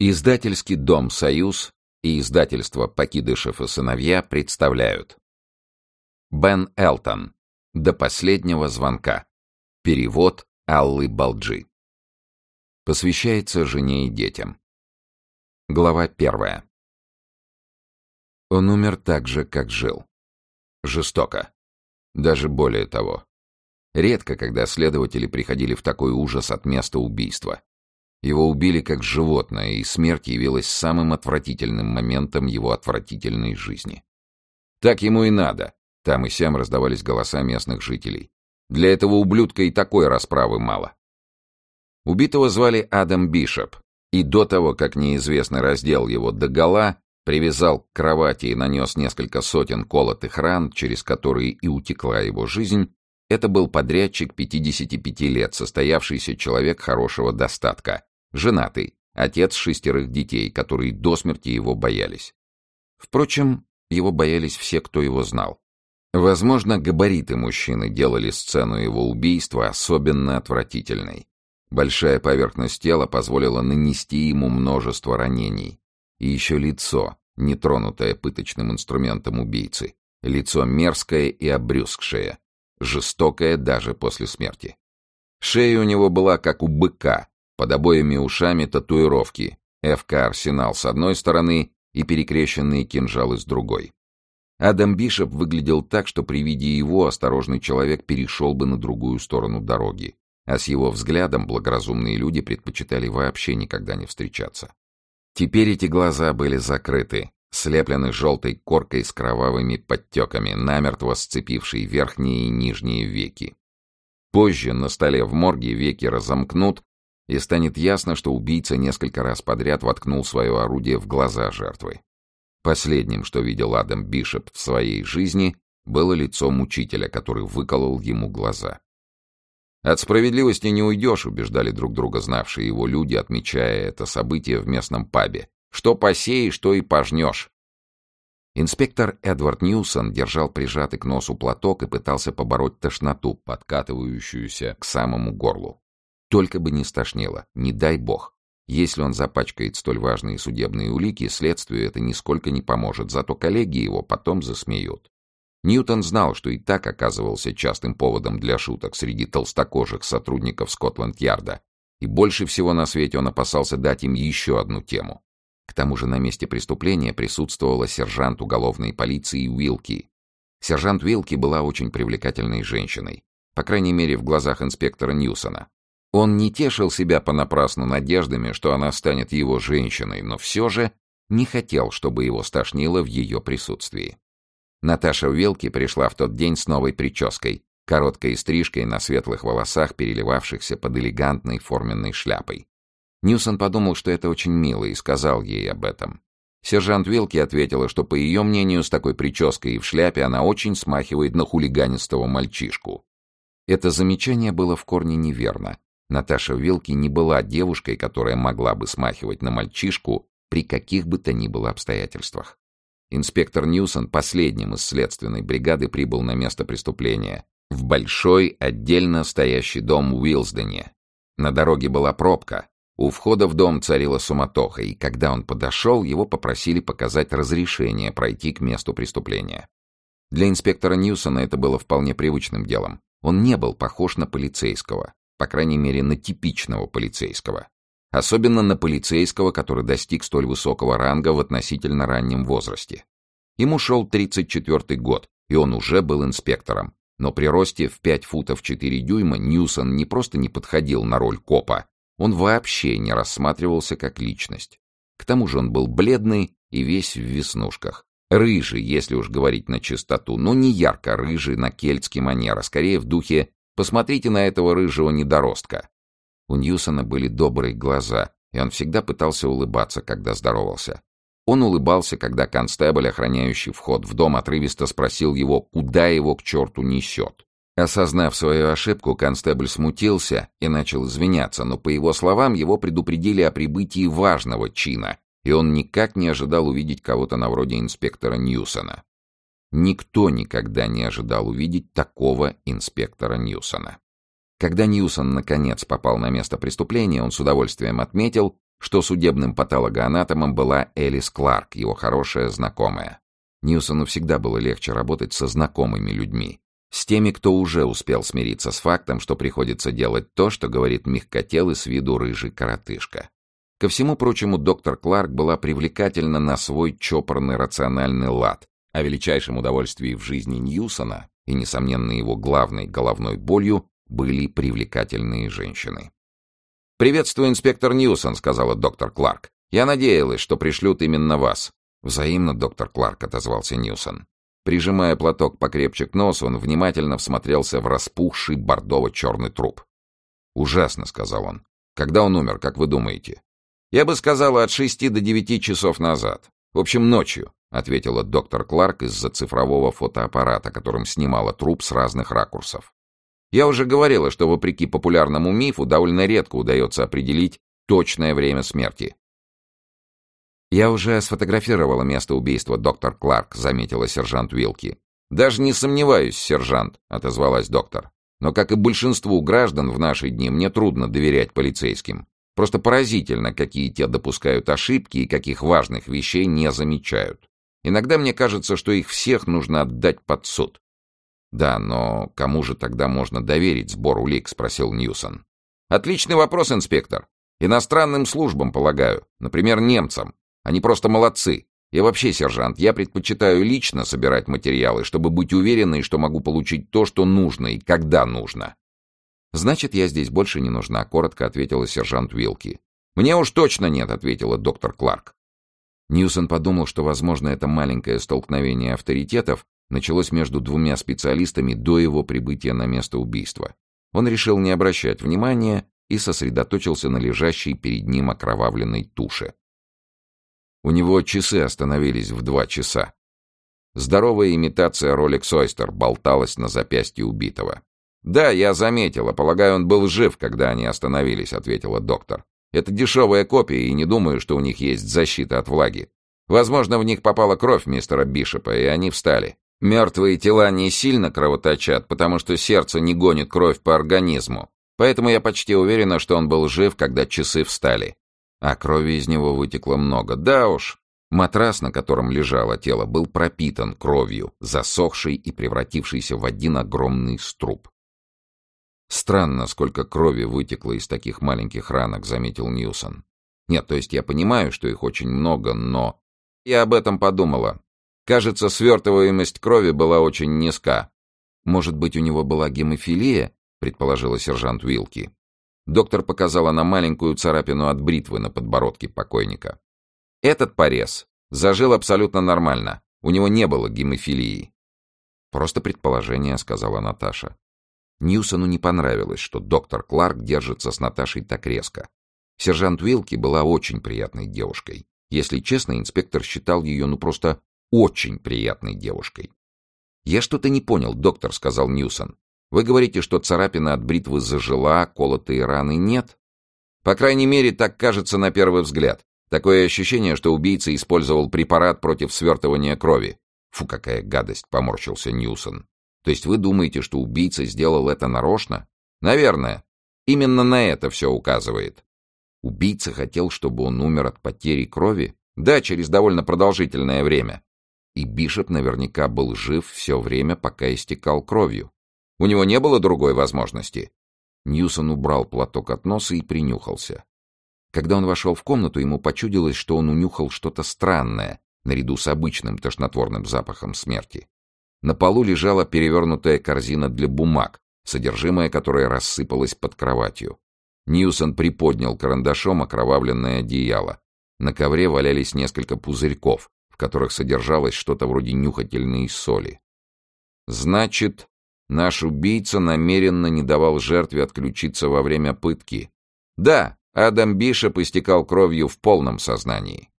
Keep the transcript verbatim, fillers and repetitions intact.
Издательский дом «Союз» и издательство «Покидышев и сыновья» представляют Бен Элтон. До последнего звонка. Перевод Аллы Балджи. Посвящается жене и детям. Глава первая. Он умер так же, как жил. Жестоко. Даже более того. Редко, когда следователи приходили в такой ужас от места убийства. Его убили как животное, и смерть явилась самым отвратительным моментом его отвратительной жизни. Так ему и надо. Там и сям раздавались голоса местных жителей. Для этого ублюдка и такой расправы мало. Убитого звали Адам Бишоп, и до того, как неизвестный раздел его догола, привязал к кровати и нанес несколько сотен колотых ран, через которые и утекла его жизнь, это был подрядчик пятидесяти пяти лет, состоявшийся человек хорошего достатка, женатый, отец шестерых детей, которые до смерти его боялись. Впрочем, его боялись все, кто его знал. Возможно, габариты мужчины делали сцену его убийства особенно отвратительной. Большая поверхность тела позволила нанести ему множество ранений. И еще лицо, не тронутое пыточным инструментом убийцы. Лицо мерзкое и обрюзгшее, жестокое даже после смерти. Шея у него была как у быка, под обоими ушами татуировки, эф ка «Арсенал» с одной стороны и перекрещенные кинжалы с другой. Адам Бишоп выглядел так, что при виде его осторожный человек перешел бы на другую сторону дороги, а с его взглядом благоразумные люди предпочитали вообще никогда не встречаться. Теперь эти глаза были закрыты, слеплены желтой коркой с кровавыми подтеками, намертво сцепившей верхние и нижние веки. Позже на столе в морге веки разомкнут, и станет ясно, что убийца несколько раз подряд воткнул свое орудие в глаза жертвы. Последним, что видел Адам Бишоп в своей жизни, было лицо мучителя, который выколол ему глаза. «От справедливости не уйдешь», — убеждали друг друга знавшие его люди, отмечая это событие в местном пабе. «Что посеешь, то и пожнешь». Инспектор Эдвард Ньюсон держал прижатый к носу платок и пытался побороть тошноту, подкатывающуюся к самому горлу. Только бы не стошнило, не дай бог. Если он запачкает столь важные судебные улики, следствию это нисколько не поможет, зато коллеги его потом засмеют. Ньютон знал, что и так оказывался частым поводом для шуток среди толстокожих сотрудников Скотланд-Ярда, и больше всего на свете он опасался дать им еще одну тему. К тому же на месте преступления присутствовала сержант уголовной полиции Уилки. Сержант Уилки была очень привлекательной женщиной, по крайней мере в глазах инспектора Ньюсона. Он не тешил себя понапрасну надеждами, что она станет его женщиной, но все же не хотел, чтобы его стошнило в ее присутствии. Наташа Уилки пришла в тот день с новой прической, короткой стрижкой на светлых волосах, переливавшихся под элегантной форменной шляпой. Ньюсон подумал, что это очень мило, и сказал ей об этом. Сержант Уилки ответила, что, по ее мнению, с такой прической и в шляпе она очень смахивает на хулиганистого мальчишку. Это замечание было в корне неверно. Наташа Уилки не была девушкой, которая могла бы смахивать на мальчишку при каких бы то ни было обстоятельствах. Инспектор Ньюсон последним из следственной бригады прибыл на место преступления, в большой, отдельно стоящий дом в Уилсдене. На дороге была пробка, у входа в дом царила суматоха, и когда он подошел, его попросили показать разрешение пройти к месту преступления. Для инспектора Ньюсона это было вполне привычным делом. Он не был похож на полицейского. По крайней мере, на типичного полицейского. Особенно на полицейского, который достиг столь высокого ранга в относительно раннем возрасте. Ему шел тридцать четвёртый год, и он уже был инспектором. Но при росте в пять футов четыре дюйма Ньюсон не просто не подходил на роль копа, он вообще не рассматривался как личность. К тому же он был бледный и весь в веснушках. Рыжий, если уж говорить на чистоту, но не ярко-рыжий на кельтский манер, а скорее в духе «посмотрите на этого рыжего недоростка». У Ньюсона были добрые глаза, и он всегда пытался улыбаться, когда здоровался. Он улыбался, когда констебль, охраняющий вход в дом, отрывисто спросил его, куда его к черту несет. Осознав свою ошибку, констебль смутился и начал извиняться, но, по его словам, его предупредили о прибытии важного чина, и он никак не ожидал увидеть кого-то на вроде инспектора Ньюсона. Никто никогда не ожидал увидеть такого инспектора Ньюсона. Когда Ньюсон наконец попал на место преступления, он с удовольствием отметил, что судебным патологоанатомом была Элис Кларк, его хорошая знакомая. Ньюсону всегда было легче работать со знакомыми людьми, с теми, кто уже успел смириться с фактом, что приходится делать то, что говорит мягкотелый с виду рыжий коротышка. Ко всему прочему, доктор Кларк была привлекательна на свой чопорный рациональный лад, а величайшим удовольствием в жизни Ньюсона и, несомненно, его главной головной болью были привлекательные женщины. «Приветствую, инспектор Ньюсон», — сказала доктор Кларк. «Я надеялась, что пришлют именно вас». «Взаимно, доктор Кларк», — отозвался Ньюсон. Прижимая платок покрепче к носу, он внимательно всмотрелся в распухший бордово-черный труп. «Ужасно», — сказал он. «Когда он умер, как вы думаете?» «Я бы сказала, от шести до девяти часов назад. В общем, ночью», — ответила доктор Кларк из-за цифрового фотоаппарата, которым снимала труп с разных ракурсов. «Я уже говорила, что, вопреки популярному мифу, довольно редко удается определить точное время смерти». «Я уже сфотографировала место убийства, доктор Кларк», — заметила сержант Уилки. «Даже не сомневаюсь, сержант», — отозвалась доктор. «Но, как и большинству граждан в наши дни, мне трудно доверять полицейским. Просто поразительно, какие те допускают ошибки и каких важных вещей не замечают. Иногда мне кажется, что их всех нужно отдать под суд». «Да, но кому же тогда можно доверить сбор улик?» — спросил Ньюсон. «Отличный вопрос, инспектор. Иностранным службам, полагаю. Например, немцам. Они просто молодцы. И вообще, сержант, я предпочитаю лично собирать материалы, чтобы быть уверенной, что могу получить то, что нужно и когда нужно». «Значит, я здесь больше не нужна», — коротко ответила сержант Уилки. «Мне уж точно нет», — ответила доктор Кларк. Ньюсон подумал, что, возможно, это маленькое столкновение авторитетов началось между двумя специалистами до его прибытия на место убийства. Он решил не обращать внимания и сосредоточился на лежащей перед ним окровавленной туше. У него часы остановились в два часа. Здоровая имитация Rolex Oyster болталась на запястье убитого. «Да, я заметила. Полагаю, он был жив, когда они остановились», — ответила доктор. «Это дешевая копия, и не думаю, что у них есть защита от влаги. Возможно, в них попала кровь мистера Бишопа, и они встали. Мертвые тела не сильно кровоточат, потому что сердце не гонит кровь по организму. Поэтому я почти уверена, что он был жив, когда часы встали. А крови из него вытекло много. Да уж». Матрас, на котором лежало тело, был пропитан кровью, засохшей и превратившейся в один огромный струп. «Странно, сколько крови вытекло из таких маленьких ранок», — заметил Ньюсон. «Нет, то есть я понимаю, что их очень много, но...» «Я об этом подумала. Кажется, свертываемость крови была очень низка». «Может быть, у него была гемофилия?» — предположила сержант Уилки. Доктор показала на маленькую царапину от бритвы на подбородке покойника. «Этот порез зажил абсолютно нормально. У него не было гемофилии». «Просто предположение», — сказала Наташа. Ньюсону не понравилось, что доктор Кларк держится с Наташей так резко. Сержант Уилки была очень приятной девушкой. Если честно, инспектор считал ее ну просто очень приятной девушкой. «Я что-то не понял, доктор», — сказал Ньюсон. «Вы говорите, что царапина от бритвы зажила, а колотые раны нет?» «По крайней мере, так кажется на первый взгляд. Такое ощущение, что убийца использовал препарат против свертывания крови». «Фу, какая гадость», — поморщился Ньюсон. «То есть вы думаете, что убийца сделал это нарочно?» «Наверное. Именно на это все указывает». «Убийца хотел, чтобы он умер от потери крови?» «Да, через довольно продолжительное время». И Бишоп наверняка был жив все время, пока истекал кровью. У него не было другой возможности. Ньюсон убрал платок от носа и принюхался. Когда он вошел в комнату, ему почудилось, что он унюхал что-то странное, наряду с обычным тошнотворным запахом смерти. На полу лежала перевернутая корзина для бумаг, содержимое которой рассыпалось под кроватью. Ньюсон приподнял карандашом окровавленное одеяло. На ковре валялись несколько пузырьков, в которых содержалось что-то вроде нюхательной соли. «Значит, наш убийца намеренно не давал жертве отключиться во время пытки?» «Да, Адам Бишоп истекал кровью в полном сознании».